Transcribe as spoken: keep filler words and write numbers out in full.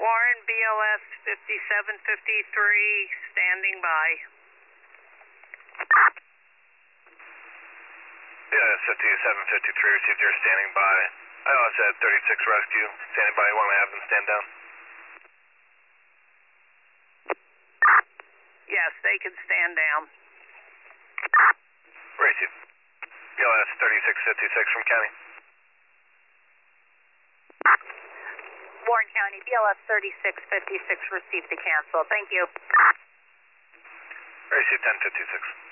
Warren, B L S fifty-seven fifty-three, standing by. B L S fifty-seven fifty-three, received your standing by. I also had thirty-six rescue, standing by. You want to have them stand down? Yes, they can stand down. Received. B L S thirty-six fifty-six from County. Warren County, B L S thirty-six fifty-six received to cancel. Thank you. Received ten fifty-six.